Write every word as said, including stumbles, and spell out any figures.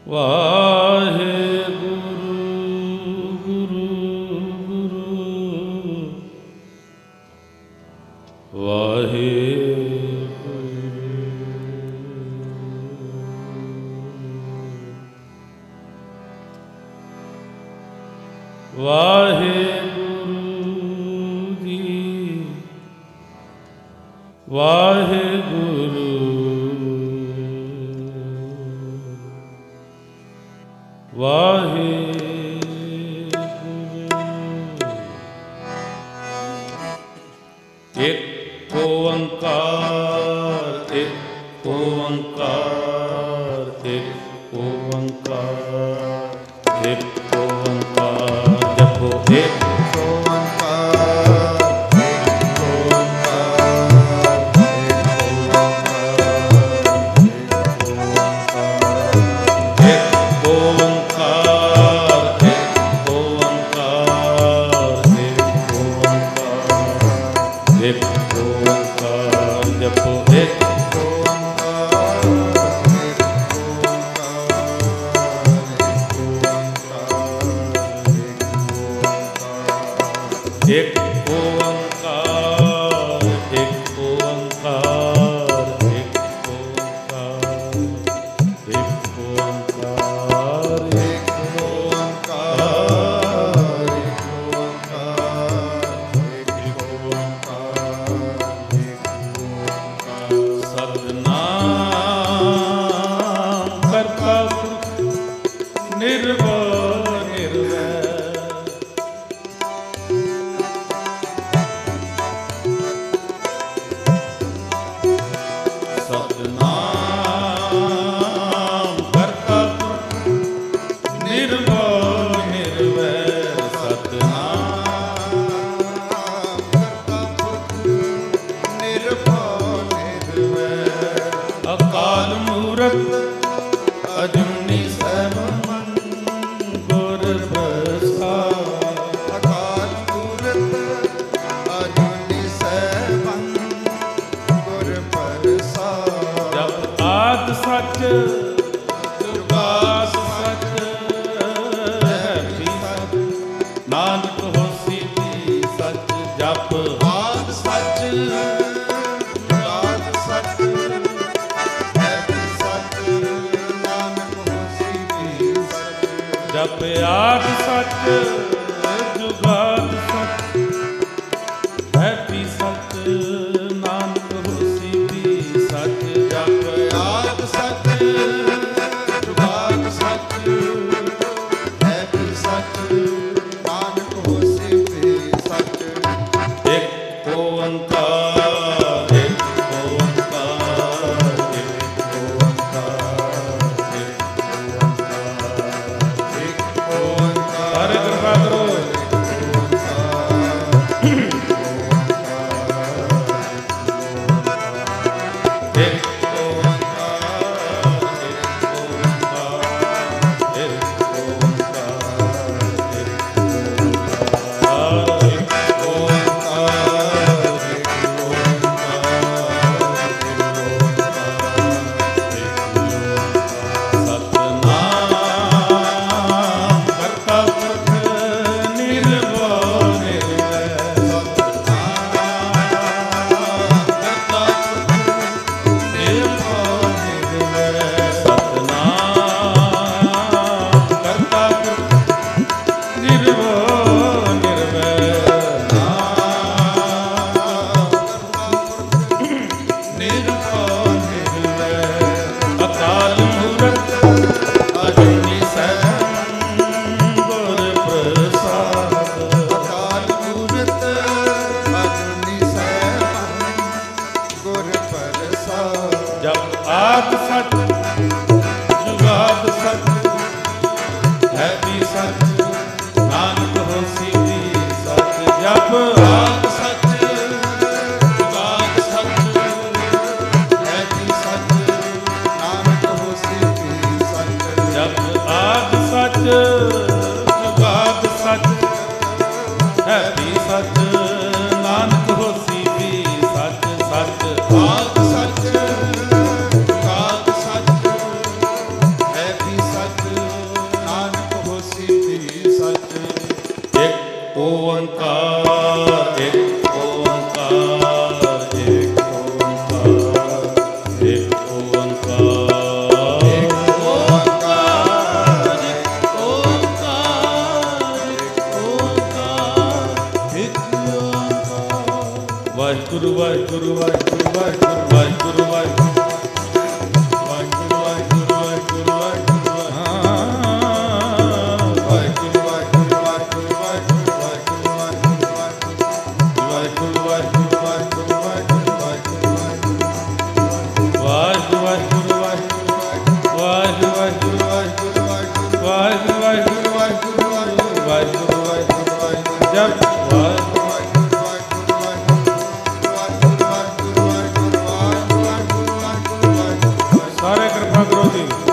ਵਾਹਿਗੁਰੂ ਗੁਰੂ ਗੁਰੂ ਵਾਹਿਗੁਰੂ ਵਾਹਿਗੁਰੂ ਜੀ ਵਾਹਿਗੁਰੂ ਵਾਹਿਗੁਰੂ। ਇੱਕ ਓੰਕਾਰ ਇੱਕ ਓੰਕਾਰ ਇੱਕ ਓੰਕਾਰ ਇੱਕ ਓੰਕਾਰ ਜਪੋ ਇੱਕ ਇੱਕ ਓੰਕਾਰ ਇੱਕ ਓੰਕਾਰ ਇੱਕ ਓੰਕਾਰ ਇੱਕ ਓੰਕਾਰ ਇੱਕ ਓੰਕਾਰ ਇੱਕ ਓੰਕਾਰ ਸਤਿਨਾਮ ਕਰਤਾ ਪੁਰਖ ਨਿਰਭਉ ਨਿਰਵੈਰ ਸਤਿਨਾਮ ਕਰਤਾ ਪੁਰਖ ਨਿਰਭਉ ਨਿਰਵੈਰ ਸਤਿਨਾਮ ਕਰਤਾ ਪੁਰਖ ਨਿਰਭਉ ਨਿਰਵੈਰ ਅਕਾਲ ਮੂਰਤ ਅਜੂਨੀ ਸੈਭੰ ਗੁਰ ਪ੍ਰਸਾਦਿ ਅਕਾਲ ਮੂਰਤ ਅਜੂਨੀ ਸੈਭੰ ਗੁਰ ਪ੍ਰਸਾਦਿ ਜਪ ਆਦਿ ਸੱਚ ਜੁਗਾਦ ਸੱਚ ਹੈ ਵੀ ਸੱਚ ਨਾਨਕ ਹੋਸੀ ਵੀ ਸੱਚ ਜਪ ਆਦਿ ਸੱਚ ਜੁਗਾਦ ਸੱਚ ਹੈ ਵੀ ਸੱਚ ਨਾਨਕ ਹੋਸੀ ਵੀ ਸੱਚ ਜਪ ਆਦਿ ਸੱਚ ਜੁਗਾਦ ਸੱਚ ਹੈ ਵੀ ਸੱਚ ਨਾਨਕ ਹੋਸੀ ਵੀ ਸੱਚ ਜਪ ਆਦਿ ਸੱਚ ਜੁਗਾਦ ਸੱਚ ਹੈ ਵੀ ਸੱਚ ਨਾਨਕ ਹੋਸੀ ਵੀ ਸੱਚ ਇੱਕ ਓੰਕਾਰ ਇੱਕ ਓੰਕਾਰ ਇੱਕ ਓੰਕਾਰ ਇੱਕ ਓੰਕਾਰ ਇੱਕ ਓੰਕਾਰ ਹਰਿ ਕਿਰਪਾ ਕੇ